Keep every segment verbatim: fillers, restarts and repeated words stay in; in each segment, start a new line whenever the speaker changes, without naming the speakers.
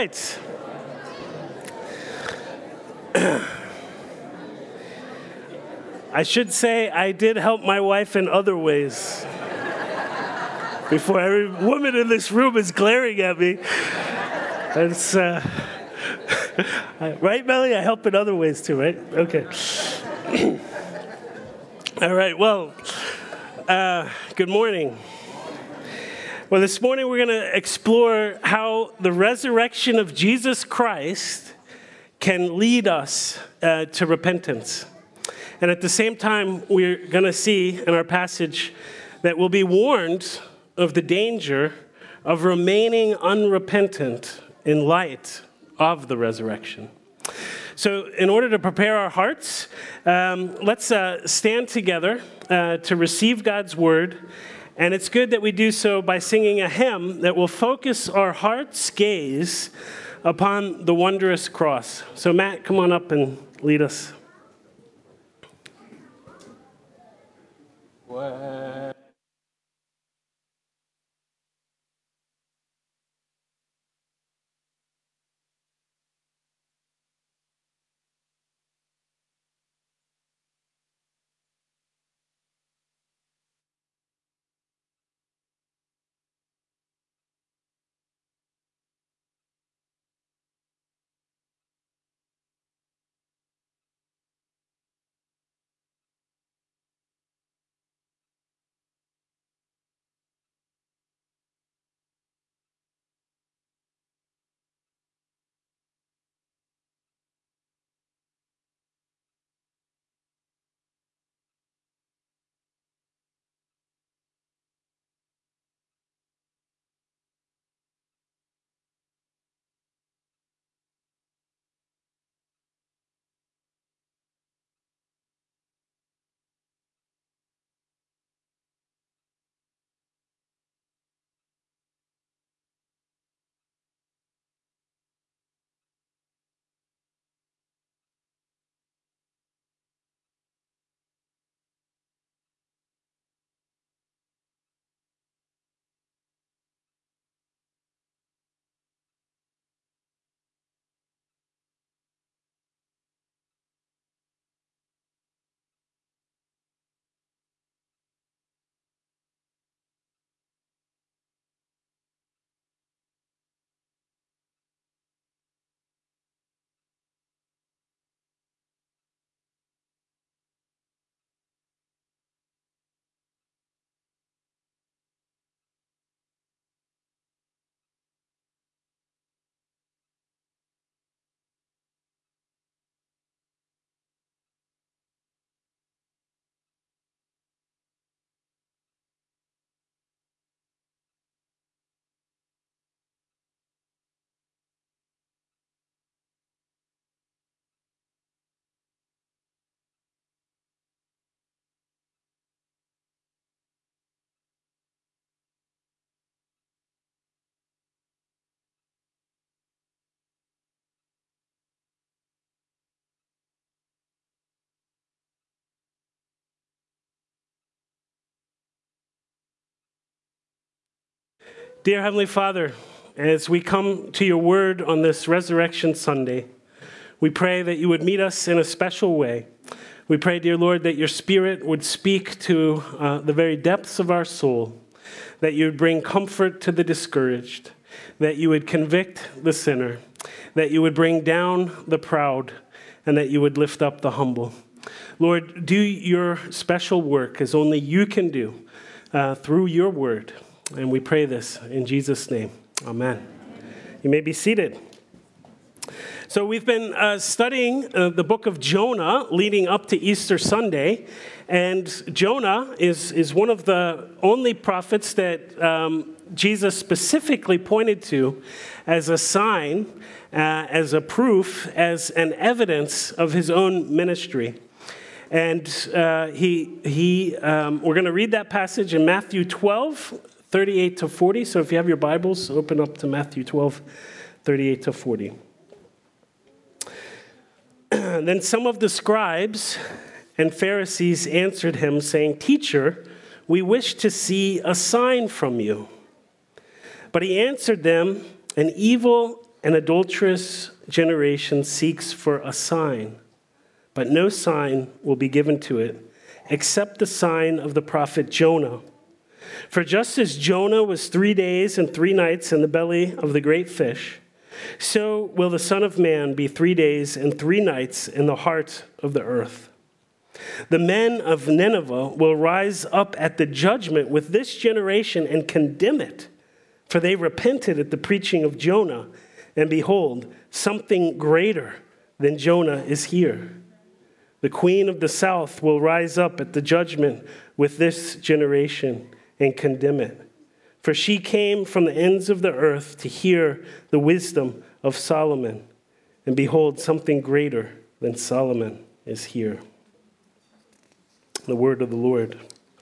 Right. I should say I did help my wife in other ways. Before every woman in this room is glaring at me. It's, uh, right, Melly? I help in other ways too, right? Okay. All right, well, uh, good morning. Well, this morning we're going to explore how the resurrection of Jesus Christ can lead us uh, to repentance. And at the same time, we're going to see in our passage that we'll be warned of the danger of remaining unrepentant in light of the resurrection. So in order to prepare our hearts, um, let's uh, stand together uh, to receive God's word. And it's good that we do so by singing a hymn that will focus our heart's gaze upon the wondrous cross. So Matt, come on up and lead us. What? Dear Heavenly Father, as we come to your word on this Resurrection Sunday, we pray that you would meet us in a special way. We pray, dear Lord, that your Spirit would speak to uh, the very depths of our soul, that you would bring comfort to the discouraged, that you would convict the sinner, that you would bring down the proud, and that you would lift up the humble. Lord, do your special work as only you can do uh, through your word. And we pray this in Jesus' name. Amen. You may be seated. So we've been uh, studying uh, the book of Jonah leading up to Easter Sunday. And Jonah is, is one of the only prophets that um, Jesus specifically pointed to as a sign, uh, as a proof, as an evidence of his own ministry. And uh, he, he, um, we're going to read that passage in Matthew twelve, thirty-eight to forty. So if you have your Bibles, open up to Matthew twelve, thirty-eight to forty. Then some of the scribes and Pharisees answered him, saying, "Teacher, we wish to see a sign from you." But he answered them, "An evil an adulterous generation seeks for a sign, but no sign will be given to it except the sign of the prophet Jonah. For just as Jonah was three days and three nights in the belly of the great fish, so will the Son of Man be three days and three nights in the heart of the earth. The men of Nineveh will rise up at the judgment with this generation and condemn it, for they repented at the preaching of Jonah, and behold, something greater than Jonah is here. The queen of the south will rise up at the judgment with this generation and condemn it. For she came from the ends of the earth to hear the wisdom of Solomon. And behold, something greater than Solomon is here. The word of the Lord.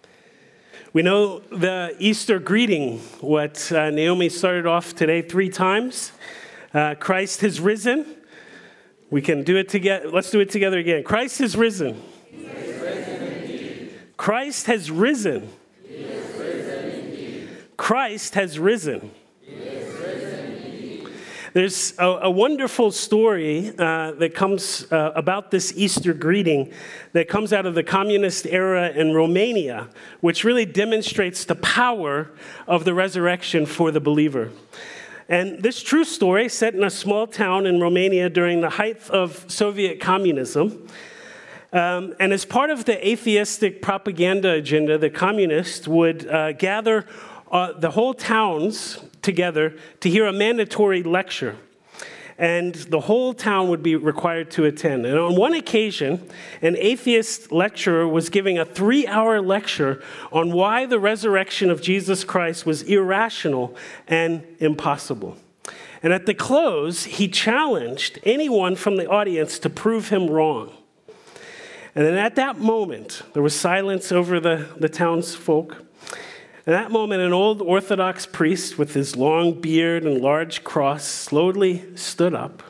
We know the Easter greeting, what uh, Naomi started off today three times. Uh, Christ has risen. We can do it together. Let's do it together again. Christ has risen. He has risen indeed. Christ has risen. He has risen indeed. Christ has risen. He has risen indeed. There's a, a wonderful story uh, that comes uh, about this Easter greeting that comes out of the communist era in Romania, which really demonstrates the power of the resurrection for the believer. And this true story, set in a small town in Romania during the height of Soviet communism, um, and as part of the atheistic propaganda agenda, the communists would uh, gather uh, the whole towns together to hear a mandatory lecture. And the whole town would be required to attend. And on one occasion, an atheist lecturer was giving a three-hour lecture on why the resurrection of Jesus Christ was irrational and impossible. And at the close, he challenged anyone from the audience to prove him wrong. And then at that moment, there was silence over the, the townsfolk. At that moment, an old Orthodox priest with his long beard and large cross slowly stood up,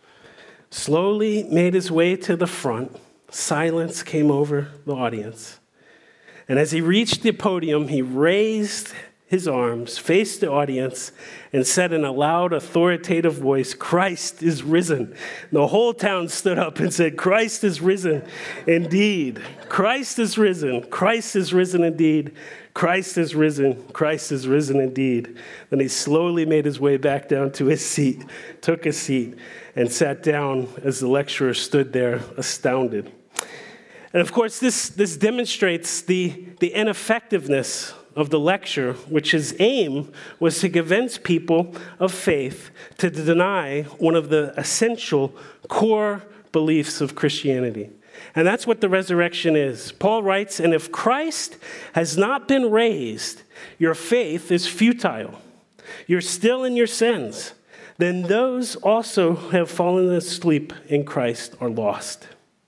slowly made his way to the front. Silence came over the audience. And as he reached the podium, he raised his arms, faced the audience, and said in a loud, authoritative voice, "Christ is risen." The whole town stood up and said, "Christ is risen indeed. Christ is risen. Christ is risen indeed. Christ is risen. Christ is risen indeed." Then he slowly made his way back down to his seat, took a seat, and sat down as the lecturer stood there astounded. And of course, this, this demonstrates the, the ineffectiveness of the lecture, which his aim was to convince people of faith to deny one of the essential core beliefs of Christianity. And that's what the resurrection is. Paul writes, "And if Christ has not been raised, your faith is futile. You're still in your sins. Then those also who have fallen asleep in Christ are lost."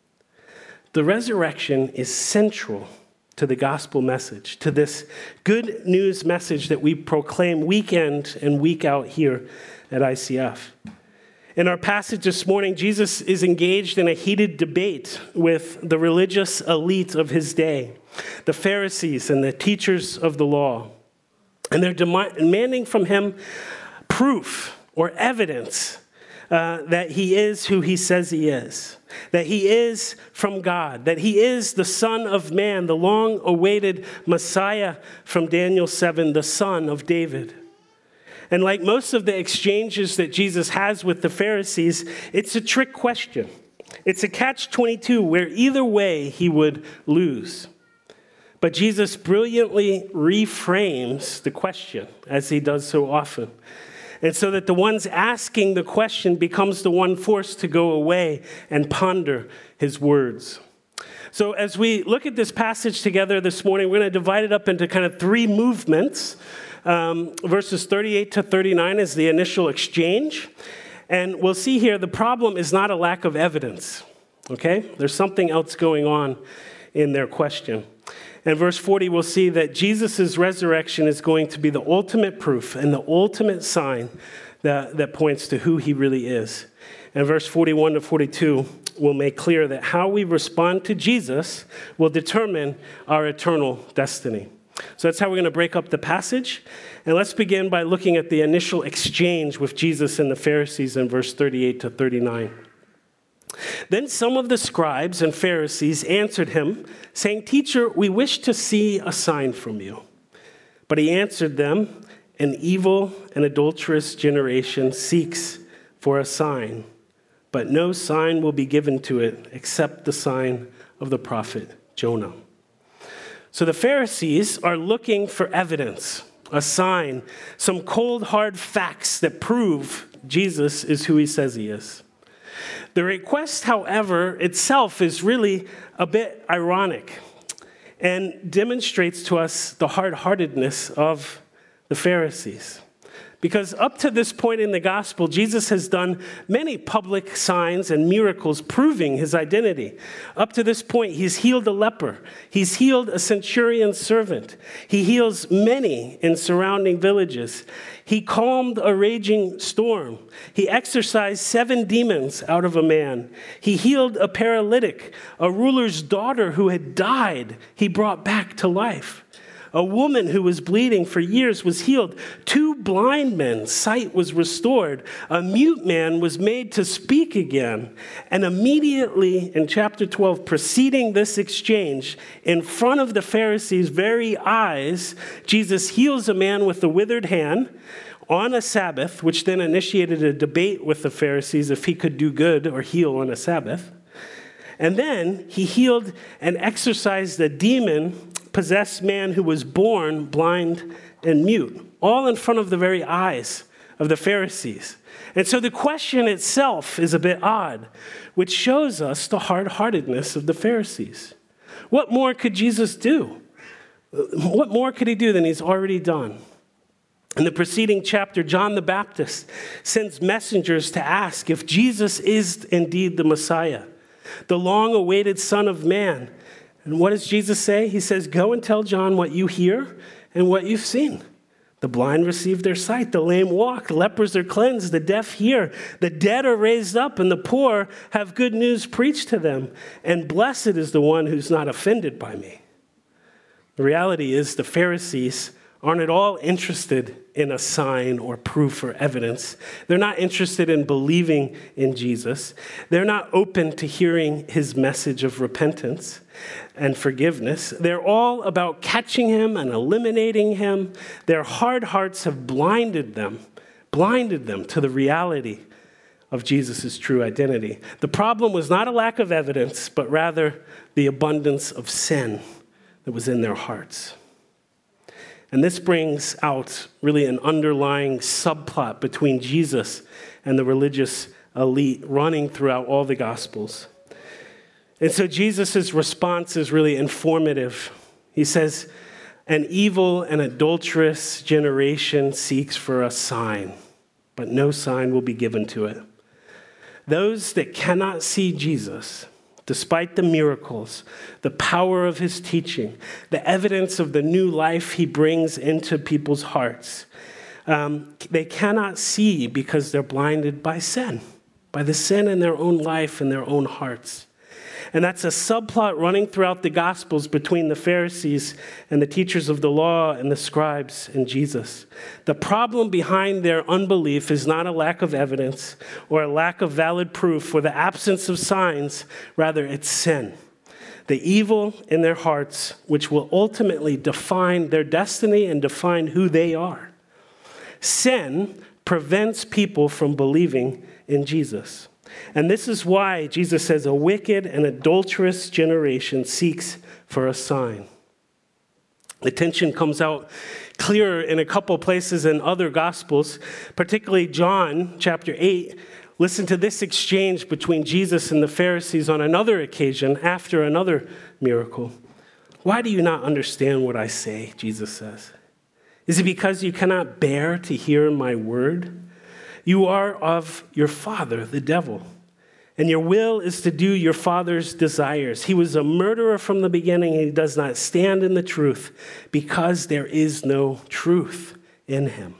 The resurrection is central to the gospel message, to this good news message that we proclaim week in and week out here at I C F. In our passage this morning, Jesus is engaged in a heated debate with the religious elite of his day, the Pharisees and the teachers of the law. And they're demanding from him proof or evidence uh, that he is who he says he is, that he is from God, that he is the Son of Man, the long-awaited Messiah from Daniel seven, the Son of David. And like most of the exchanges that Jesus has with the Pharisees, it's a trick question. It's a catch twenty-two where either way he would lose. But Jesus brilliantly reframes the question, as he does so often. And so that the ones asking the question becomes the one forced to go away and ponder his words. So as we look at this passage together this morning, we're going to divide it up into kind of three movements. Um, verses thirty-eight to thirty-nine is the initial exchange. And we'll see here the problem is not a lack of evidence. Okay? There's something else going on in their question. In verse forty, we'll see that Jesus' resurrection is going to be the ultimate proof and the ultimate sign that, that points to who he really is. And verse forty-one to forty-two will make clear that how we respond to Jesus will determine our eternal destiny. So that's how we're going to break up the passage. And let's begin by looking at the initial exchange with Jesus and the Pharisees in verse thirty-eight to thirty-nine. Then some of the scribes and Pharisees answered him, saying, "Teacher, we wish to see a sign from you." But he answered them, "An evil and adulterous generation seeks for a sign, but no sign will be given to it except the sign of the prophet Jonah." So the Pharisees are looking for evidence, a sign, some cold, hard facts that prove Jesus is who he says he is. The request, however, itself is really a bit ironic and demonstrates to us the hard-heartedness of the Pharisees. Because up to this point in the gospel, Jesus has done many public signs and miracles proving his identity. Up to this point, he's healed a leper. He's healed a centurion's servant. He heals many in surrounding villages. He calmed a raging storm. He exorcised seven demons out of a man. He healed a paralytic, a ruler's daughter who had died, he brought back to life. A woman who was bleeding for years was healed. Two blind men's sight was restored. A mute man was made to speak again. And immediately in chapter twelve, preceding this exchange, in front of the Pharisees' very eyes, Jesus heals a man with a withered hand on a Sabbath, which then initiated a debate with the Pharisees if he could do good or heal on a Sabbath. And then he healed and exorcised a demon-possessed man who was born blind and mute, all in front of the very eyes of the Pharisees. And so the question itself is a bit odd, which shows us the hard-heartedness of the Pharisees. What more could Jesus do? What more could he do than he's already done? In the preceding chapter, John the Baptist sends messengers to ask if Jesus is indeed the Messiah, the long-awaited Son of Man. And what does Jesus say? He says, "Go and tell John what you hear and what you've seen. The blind receive their sight, the lame walk, lepers are cleansed, the deaf hear, the dead are raised up, and the poor have good news preached to them. And blessed is the one who's not offended by me." The reality is the Pharisees aren't at all interested in a sign or proof or evidence. They're not interested in believing in Jesus. They're not open to hearing his message of repentance and forgiveness. They're all about catching him and eliminating him. Their hard hearts have blinded them, blinded them to the reality of Jesus' true identity. The problem was not a lack of evidence, but rather the abundance of sin that was in their hearts. And this brings out really an underlying subplot between Jesus and the religious elite running throughout all the Gospels. And so Jesus' response is really informative. He says, "An evil and adulterous generation seeks for a sign, but no sign will be given to it." Those that cannot see Jesus, despite the miracles, the power of his teaching, the evidence of the new life he brings into people's hearts, um, they cannot see because they're blinded by sin, by the sin in their own life and their own hearts. And that's a subplot running throughout the Gospels between the Pharisees and the teachers of the law and the scribes and Jesus. The problem behind their unbelief is not a lack of evidence or a lack of valid proof or the absence of signs. Rather, it's sin. The evil in their hearts, which will ultimately define their destiny and define who they are. Sin prevents people from believing in Jesus. And this is why Jesus says a wicked and adulterous generation seeks for a sign. The tension comes out clearer in a couple places in other Gospels, particularly John chapter eight. Listen to this exchange between Jesus and the Pharisees on another occasion after another miracle. "Why do you not understand what I say?" Jesus says. "Is it because you cannot bear to hear my word? You are of your father, the devil, and your will is to do your father's desires. He was a murderer from the beginning, and he does not stand in the truth because there is no truth in him.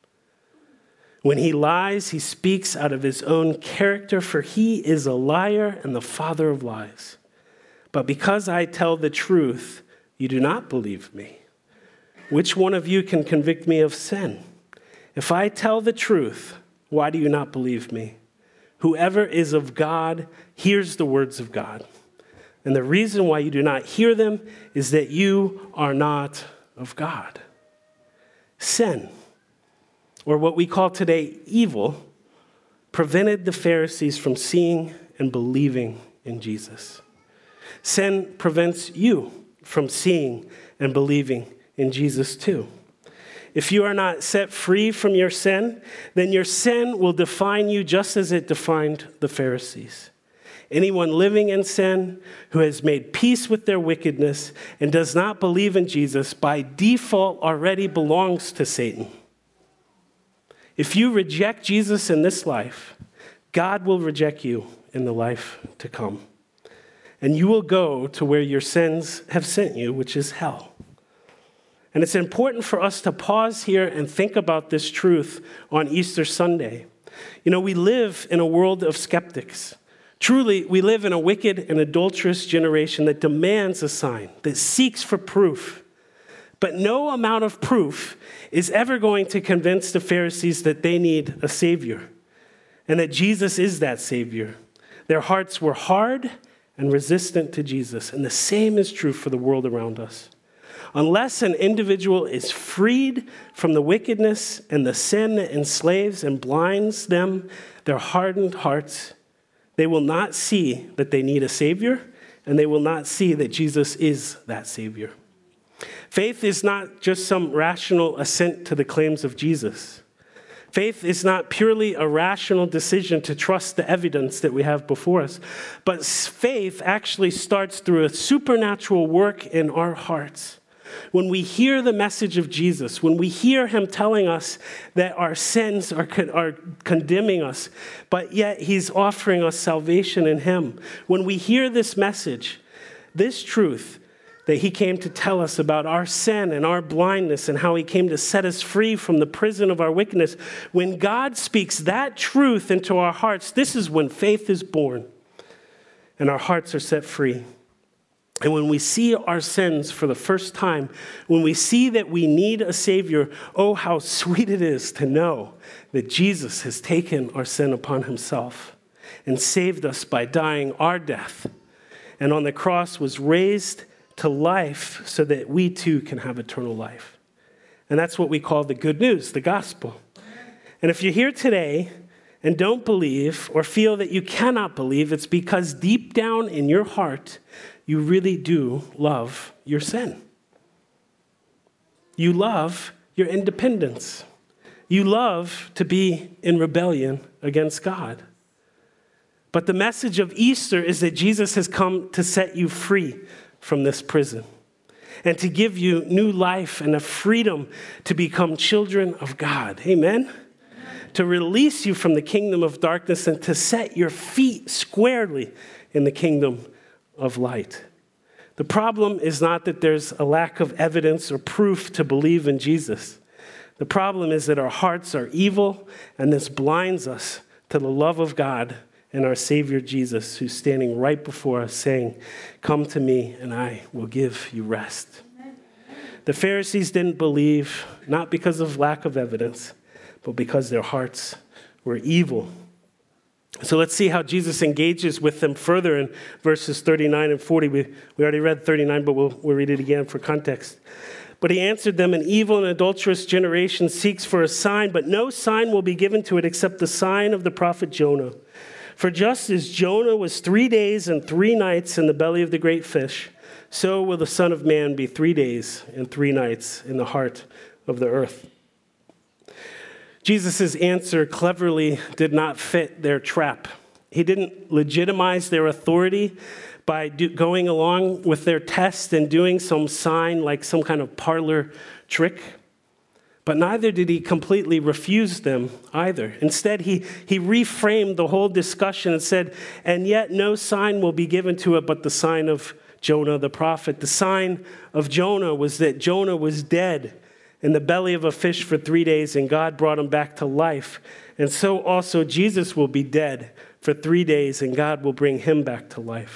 When he lies, he speaks out of his own character, for he is a liar and the father of lies. But because I tell the truth, you do not believe me. which one of you can convict me of sin? If I tell the truth, why do you not believe me? Whoever is of God hears the words of God. And the reason why you do not hear them is that you are not of God. Sin, or what we call today evil, prevented the Pharisees from seeing and believing in Jesus. Sin prevents you from seeing and believing in Jesus too. If you are not set free from your sin, then your sin will define you just as it defined the Pharisees. Anyone living in sin who has made peace with their wickedness and does not believe in Jesus by default already belongs to Satan. If you reject Jesus in this life, God will reject you in the life to come. And you will go to where your sins have sent you, which is hell. And it's important for us to pause here and think about this truth on Easter Sunday. You know, we live in a world of skeptics. Truly, we live in a wicked and adulterous generation that demands a sign, that seeks for proof. But no amount of proof is ever going to convince the Pharisees that they need a Savior and that Jesus is that Savior. Their hearts were hard and resistant to Jesus, and the same is true for the world around us. Unless an individual is freed from the wickedness and the sin that enslaves and blinds them, their hardened hearts, they will not see that they need a Savior, and they will not see that Jesus is that Savior. Faith is not just some rational assent to the claims of Jesus. Faith is not purely a rational decision to trust the evidence that we have before us, but faith actually starts through a supernatural work in our hearts. When we hear the message of Jesus, when we hear him telling us that our sins are, con- are condemning us, but yet he's offering us salvation in him. When we hear this message, this truth that he came to tell us about our sin and our blindness and how he came to set us free from the prison of our wickedness, when God speaks that truth into our hearts, this is when faith is born and our hearts are set free. And when we see our sins for the first time, when we see that we need a Savior, oh, how sweet it is to know that Jesus has taken our sin upon himself and saved us by dying our death, and on the cross was raised to life so that we too can have eternal life. And that's what we call the good news, the gospel. And if you're here today and don't believe or feel that you cannot believe, it's because deep down in your heart, you really do love your sin. You love your independence. You love to be in rebellion against God. But the message of Easter is that Jesus has come to set you free from this prison and to give you new life and a freedom to become children of God. Amen? To release you from the kingdom of darkness and to set your feet squarely in the kingdom of light. The problem is not that there's a lack of evidence or proof to believe in Jesus. The problem is that our hearts are evil, and this blinds us to the love of God and our Savior Jesus, who's standing right before us saying, "Come to me and I will give you rest." The Pharisees didn't believe, not because of lack of evidence, but because their hearts were evil. So let's see how Jesus engages with them further in verses thirty-nine and forty. We, we already read thirty-nine, but we'll, we'll read it again for context. But he answered them, "An evil and adulterous generation seeks for a sign, but no sign will be given to it except the sign of the prophet Jonah. For just as Jonah was three days and three nights in the belly of the great fish, so will the Son of Man be three days and three nights in the heart of the earth." Jesus' answer cleverly did not fit their trap. He didn't legitimize their authority by do, going along with their test and doing some sign like some kind of parlor trick. But neither did he completely refuse them either. Instead, he, he reframed the whole discussion and said, "And yet no sign will be given to it but the sign of Jonah the prophet." The sign of Jonah was that Jonah was dead in the belly of a fish for three days, and God brought him back to life. And so also Jesus will be dead for three days, and God will bring him back to life.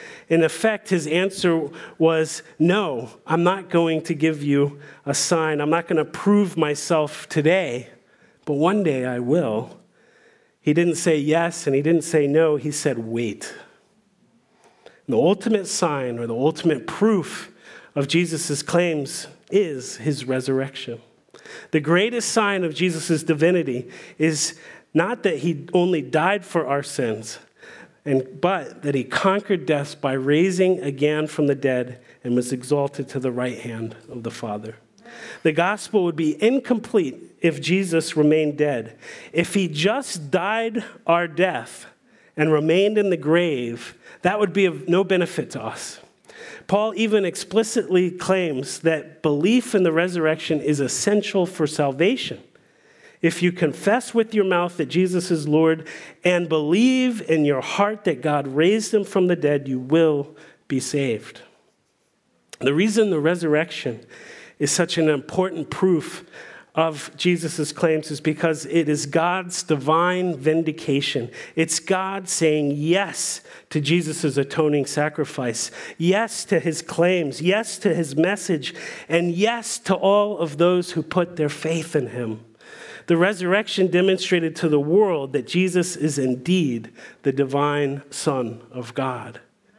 In effect, his answer was, no, I'm not going to give you a sign. I'm not going to prove myself today, but one day I will. He didn't say yes and he didn't say no. He said, wait. And the ultimate sign or the ultimate proof of Jesus' claims is his resurrection. The greatest sign of Jesus' divinity is not that he only died for our sins, and but that he conquered death by raising again from the dead and was exalted to the right hand of the Father. The gospel would be incomplete if Jesus remained dead. If he just died our death and remained in the grave, that would be of no benefit to us. Paul even explicitly claims that belief in the resurrection is essential for salvation. If you confess with your mouth that Jesus is Lord and believe in your heart that God raised him from the dead, you will be saved. The reason the resurrection is such an important proof of Jesus' claims is because it is God's divine vindication. It's God saying yes to Jesus' atoning sacrifice, yes to his claims, yes to his message, and yes to all of those who put their faith in him. The resurrection demonstrated to the world that Jesus is indeed the divine Son of God.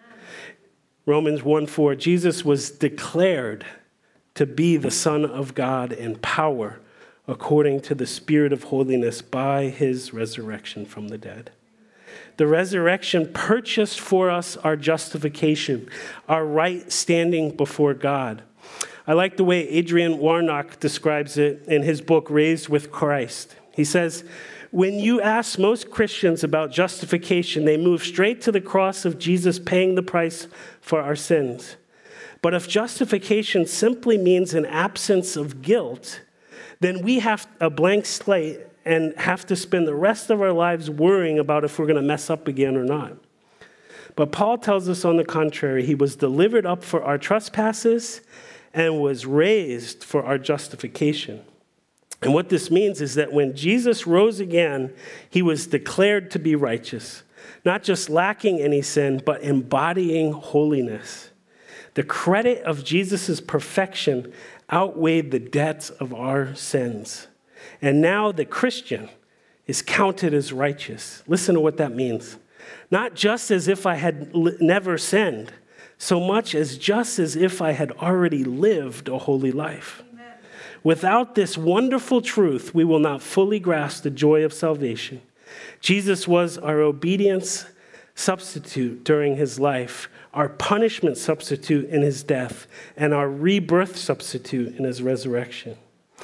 Romans one four, Jesus was declared to be the Son of God in power according to the Spirit of holiness by his resurrection from the dead. The resurrection purchased for us our justification, our right standing before God. I like the way Adrian Warnock describes it in his book, Raised with Christ. He says, when you ask most Christians about justification, they move straight to the cross of Jesus paying the price for our sins. But if justification simply means an absence of guilt, then we have a blank slate and have to spend the rest of our lives worrying about if we're going to mess up again or not. But Paul tells us on the contrary, he was delivered up for our trespasses and was raised for our justification. And what this means is that when Jesus rose again, he was declared to be righteous, not just lacking any sin, but embodying holiness. The credit of Jesus' perfection outweighed the debts of our sins. And now the Christian is counted as righteous. Listen to what that means. Not just as if I had li- never sinned, so much as just as if I had already lived a holy life. Amen. Without this wonderful truth, we will not fully grasp the joy of salvation. Jesus was our obedience substitute during his life, our punishment substitute in his death, and our rebirth substitute in his resurrection.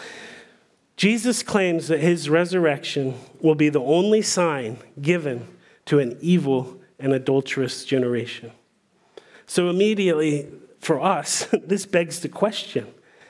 Jesus claims that his resurrection will be the only sign given to an evil and adulterous generation. So immediately, for us, this begs the question.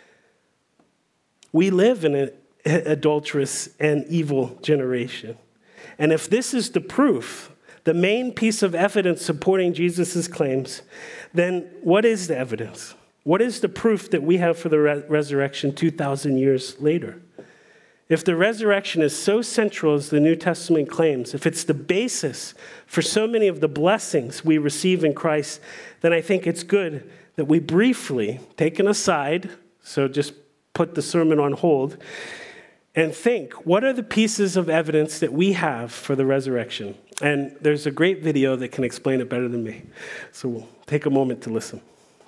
We live in an adulterous and evil generation. And if this is the proof, the main piece of evidence supporting Jesus' claims, then what is the evidence? What is the proof that we have for the re- resurrection two thousand years later? If the resurrection is so central as the New Testament claims, if it's the basis for so many of the blessings we receive in Christ, then I think it's good that we briefly take an aside, so just put the sermon on hold, and think, what are the pieces of evidence that we have for the resurrection? And there's a great video that can explain it better than me. So we'll take a moment to listen.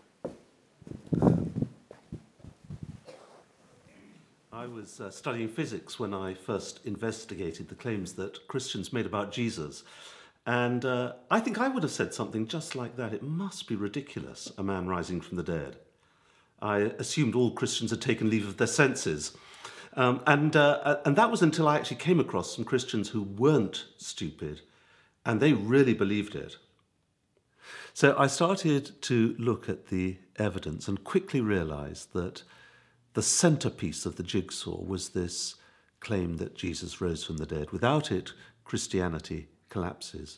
I was uh, studying physics when I first investigated the claims that Christians made about Jesus. And uh, I think I would have said something just like that. It must be ridiculous, a man rising from the dead. I assumed all Christians had taken leave of their senses. Um, and, uh, and that was until I actually came across some Christians who weren't stupid, and they really believed it. So I started to look at the evidence and quickly realized that the centerpiece of the jigsaw was this claim that Jesus rose from the dead. Without it, Christianity collapses.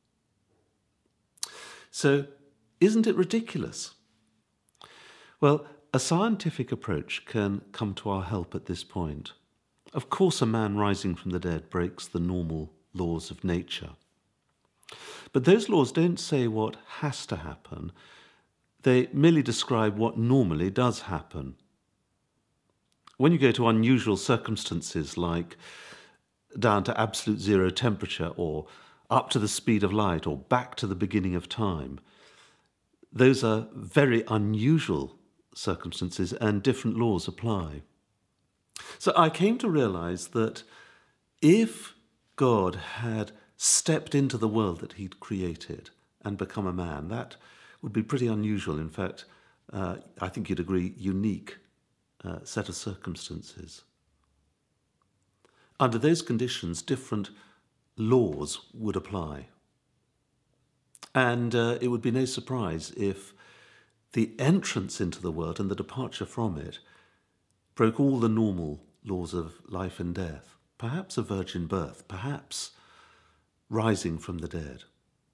So, isn't it ridiculous? Well, a scientific approach can come to our help at this point. Of course, a man rising from the dead breaks the normal laws of nature. But those laws don't say what has to happen. They merely describe what normally does happen. When you go to unusual circumstances like down to absolute zero temperature or up to the speed of light or back to the beginning of time, those are very unusual circumstances and different laws apply. So I came to realize that if God had stepped into the world that he'd created and become a man, that would be pretty unusual. In fact, uh, I think you'd agree, unique uh, set of circumstances. Under those conditions, different laws would apply. And uh, it would be no surprise if the entrance into the world and the departure from it broke all the normal laws of life and death. Perhaps a virgin birth, perhaps rising from the dead.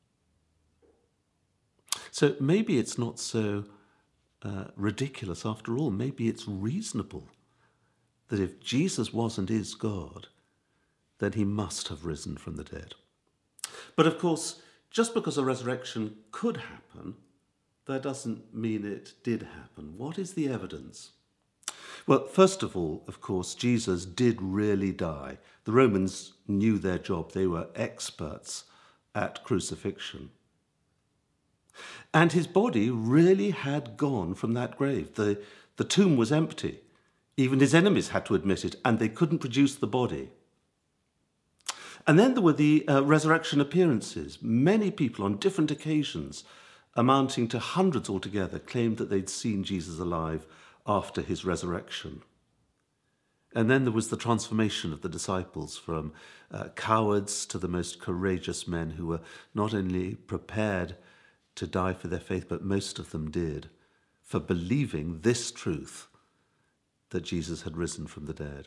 So maybe it's not so uh, ridiculous after all. Maybe it's reasonable that if Jesus was and is God, then he must have risen from the dead. But of course, just because a resurrection could happen, that doesn't mean it did happen. What is the evidence? Well, first of all, of course, Jesus did really die. The Romans knew their job. They were experts at crucifixion. And his body really had gone from that grave. The, the tomb was empty. Even his enemies had to admit it, and they couldn't produce the body. And then there were the uh, resurrection appearances. Many people on different occasions, amounting to hundreds altogether, claimed that they'd seen Jesus alive after his resurrection. And then there was the transformation of the disciples from uh, cowards to the most courageous men who were not only prepared to die for their faith, but most of them did, for believing this truth, that Jesus had risen from the dead.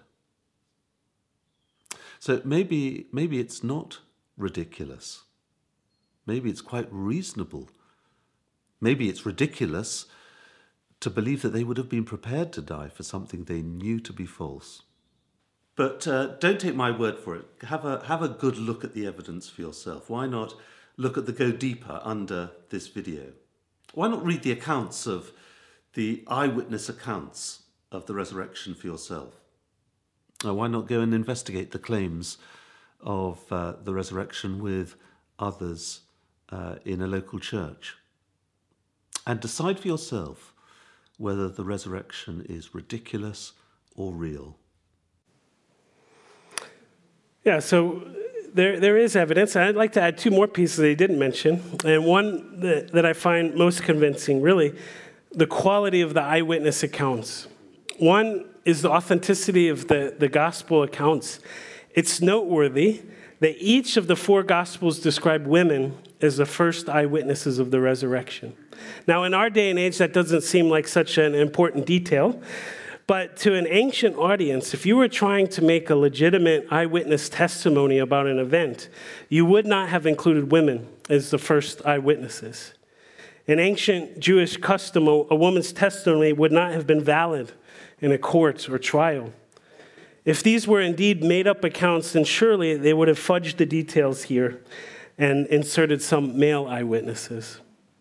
So maybe, maybe it's not ridiculous. Maybe it's quite reasonable. Maybe it's ridiculous to believe that they would have been prepared to die for something they knew to be false. But uh, don't take my word for it. Have a, have a good look at the evidence for yourself. Why not look at the Go Deeper under this video? Why not read the accounts of the eyewitness accounts of the resurrection for yourself? Uh, why not go and investigate the claims of uh, the resurrection with others uh, in a local church? And decide for yourself whether the resurrection is ridiculous or real.
Yeah, so there there is evidence. I'd like to add two more pieces that he didn't mention. And one that, that I find most convincing, really, the quality of the eyewitness accounts. One is the authenticity of the, the gospel accounts. It's noteworthy that each of the four gospels describe women as the first eyewitnesses of the resurrection. Now, in our day and age, that doesn't seem like such an important detail. But to an ancient audience, if you were trying to make a legitimate eyewitness testimony about an event, you would not have included women as the first eyewitnesses. In ancient Jewish custom, a woman's testimony would not have been valid in a court or trial. If these were indeed made-up accounts, then surely they would have fudged the details here and inserted some male eyewitnesses.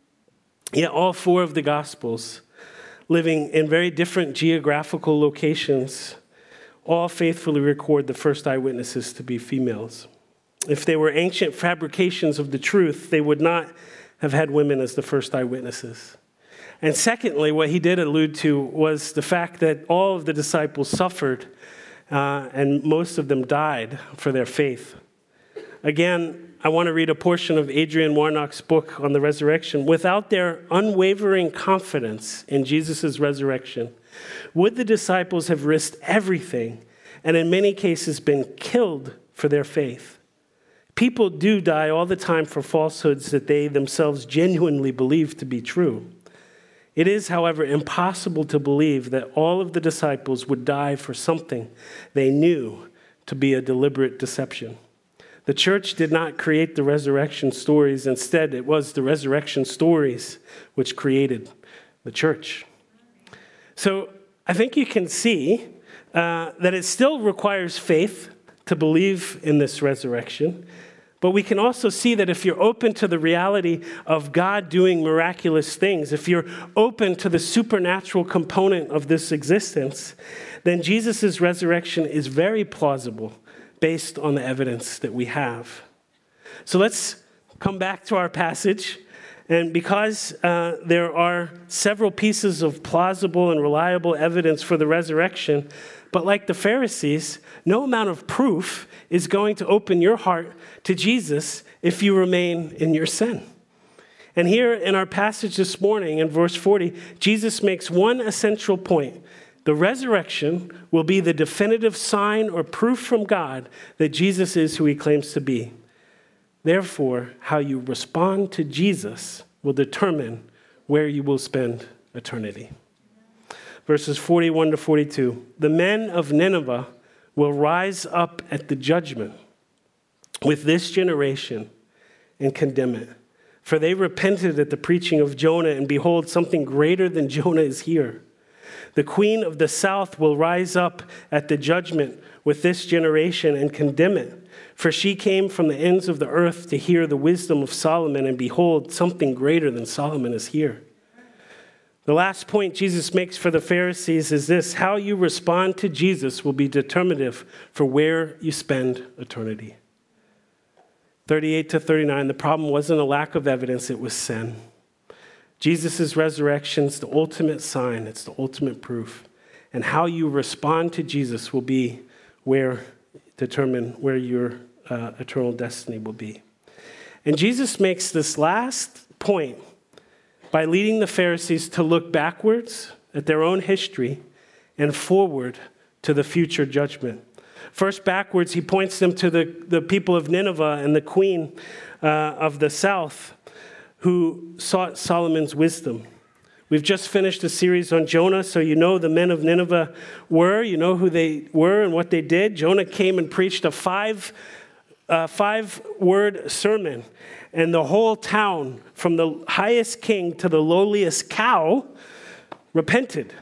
Yet all four of the Gospels, living in very different geographical locations, all faithfully record the first eyewitnesses to be females. If they were ancient fabrications of the truth, they would not have had women as the first eyewitnesses. And secondly, what he did allude to was the fact that all of the disciples suffered, uh, and most of them died for their faith. Again, I want to read a portion of Adrian Warnock's book on the resurrection. Without their unwavering confidence in Jesus' resurrection, would the disciples have risked everything and in many cases been killed for their faith? People do die all the time for falsehoods that they themselves genuinely believe to be true. It is, however, impossible to believe that all of the disciples would die for something they knew to be a deliberate deception. The church did not create the resurrection stories. Instead, it was the resurrection stories which created the church. So I think you can see uh, that it still requires faith to believe in this resurrection, But we can also see that if you're open to the reality of God doing miraculous things, if you're open to the supernatural component of this existence, then Jesus' resurrection is very plausible based on the evidence that we have. So let's come back to our passage. And because uh, there are several pieces of plausible and reliable evidence for the resurrection, but like the Pharisees, no amount of proof is going to open your heart to Jesus if you remain in your sin. And here in our passage this morning in verse forty, Jesus makes one essential point. The resurrection will be the definitive sign or proof from God that Jesus is who he claims to be. Therefore, how you respond to Jesus will determine where you will spend eternity. Verses forty-one to forty-two. The men of Nineveh will rise up at the judgment with this generation and condemn it. For they repented at the preaching of Jonah, and behold, something greater than Jonah is here. The queen of the south will rise up at the judgment with this generation and condemn it. For she came from the ends of the earth to hear the wisdom of Solomon, and behold, something greater than Solomon is here. The last point Jesus makes for the Pharisees is this: how you respond to Jesus will be determinative for where you spend eternity. thirty-eight to thirty-nine, the problem wasn't a lack of evidence, it was sin. Jesus' resurrection is the ultimate sign, it's the ultimate proof. And how you respond to Jesus will be where, determine where your uh, eternal destiny will be. And Jesus makes this last point by leading the Pharisees to look backwards at their own history and forward to the future judgment. First, backwards, he points them to the, the people of Nineveh and the queen uh, of the south who sought Solomon's wisdom. We've just finished a series on Jonah, so you know the men of Nineveh were, you know who they were and what they did. Jonah came and preached a five, uh, five-word sermon, and the whole town, from the highest king to the lowliest cow, repented,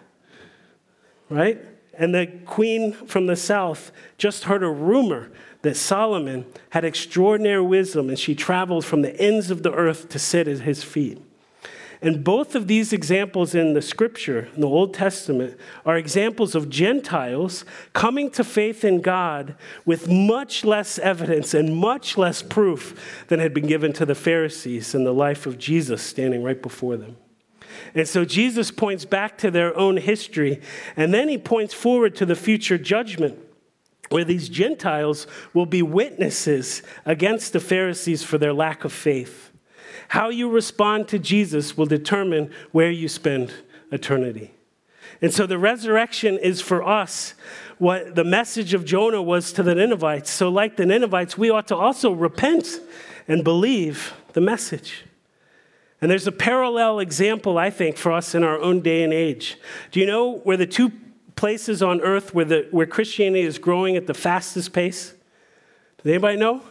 right? And the queen from the south just heard a rumor that Solomon had extraordinary wisdom, and she traveled from the ends of the earth to sit at his feet. And both of these examples in the scripture, in the Old Testament, are examples of Gentiles coming to faith in God with much less evidence and much less proof than had been given to the Pharisees in the life of Jesus standing right before them. And so Jesus points back to their own history, and then he points forward to the future judgment, where these Gentiles will be witnesses against the Pharisees for their lack of faith. How you respond to Jesus will determine where you spend eternity. And so the resurrection is for us what the message of Jonah was to the Ninevites. So like the Ninevites, we ought to also repent and believe the message. And there's a parallel example, I think, for us in our own day and age. Do you know where the two places on earth where, the, where Christianity is growing at the fastest pace? Does anybody know?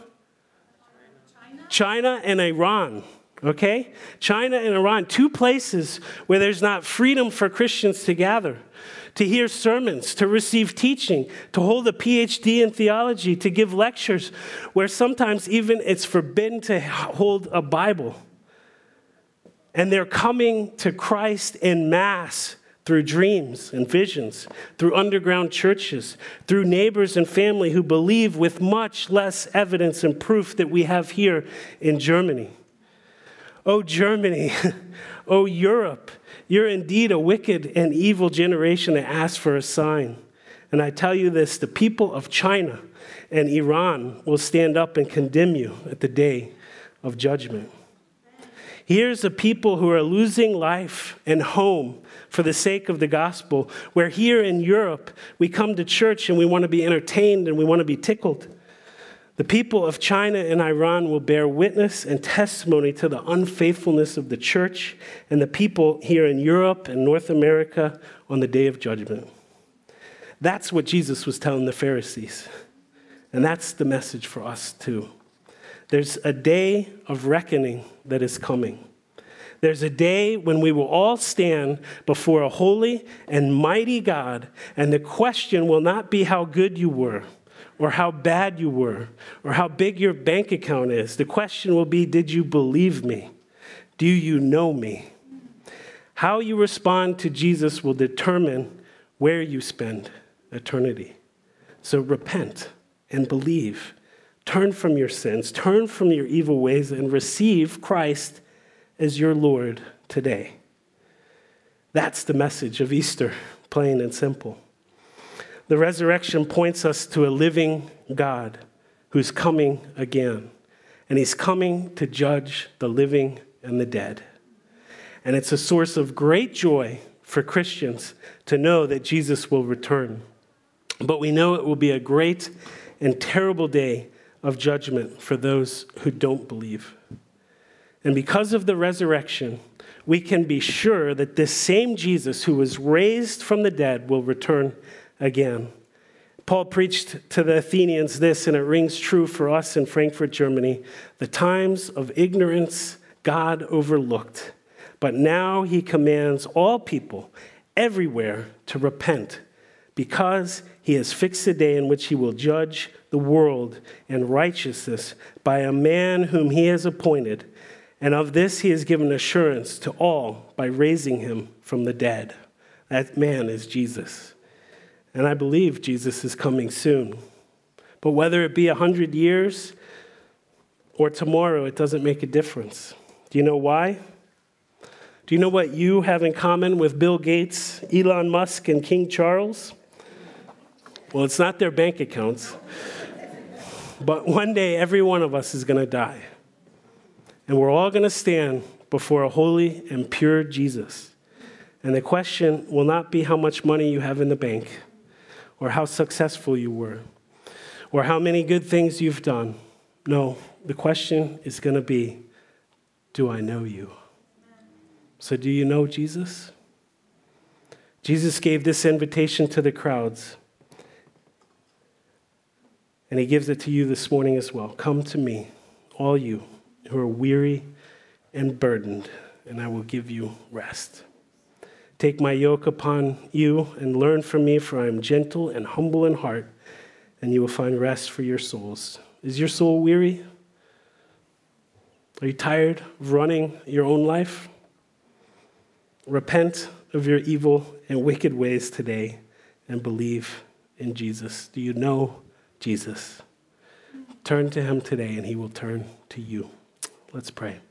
China, China and Iran. Okay? China and Iran, two places where there's not freedom for Christians to gather, to hear sermons, to receive teaching, to hold a P H D in theology, to give lectures, where sometimes even it's forbidden to hold a Bible. And they're coming to Christ en masse through dreams and visions, through underground churches, through neighbors and family who believe with much less evidence and proof that we have here in Germany. Oh, Germany, oh, Europe, you're indeed a wicked and evil generation that asks for a sign. And I tell you this, the people of China and Iran will stand up and condemn you at the day of judgment. Here's a people who are losing life and home for the sake of the gospel, where here in Europe, we come to church and we want to be entertained and we want to be tickled. The people of China and Iran will bear witness and testimony to the unfaithfulness of the church and the people here in Europe and North America on the day of judgment. That's what Jesus was telling the Pharisees. And that's the message for us too. There's a day of reckoning that is coming. There's a day when we will all stand before a holy and mighty God, and the question will not be how good you were, or how bad you were, or how big your bank account is. The question will be, did you believe me? Do you know me? How you respond to Jesus will determine where you spend eternity. So repent and believe. Turn from your sins, turn from your evil ways, and receive Christ as your Lord today. That's the message of Easter, plain and simple. The resurrection points us to a living God who's coming again. And he's coming to judge the living and the dead. And it's a source of great joy for Christians to know that Jesus will return. But we know it will be a great and terrible day of judgment for those who don't believe. And because of the resurrection, we can be sure that this same Jesus who was raised from the dead will return again. Paul preached to the Athenians this, and it rings true for us in Frankfurt, Germany. The times of ignorance God overlooked, but now he commands all people everywhere to repent, because he has fixed a day in which he will judge the world in righteousness by a man whom he has appointed. And of this he has given assurance to all by raising him from the dead. That man is Jesus. And I believe Jesus is coming soon. But whether it be a hundred years or tomorrow, it doesn't make a difference. Do you know why? Do you know what you have in common with Bill Gates, Elon Musk, and King Charles? Well, it's not their bank accounts. But one day, every one of us is going to die. And we're all going to stand before a holy and pure Jesus. And the question will not be how much money you have in the bank, or how successful you were, or how many good things you've done. No, the question is going to be, do I know you? So do you know Jesus? Jesus gave this invitation to the crowds. And he gives it to you this morning as well. Come to me, all you who are weary and burdened, and I will give you rest. Take my yoke upon you and learn from me, for I am gentle and humble in heart, and you will find rest for your souls. Is your soul weary? Are you tired of running your own life? Repent of your evil and wicked ways today and believe in Jesus. Do you know Jesus? Turn to him today, and he will turn to you. Let's pray.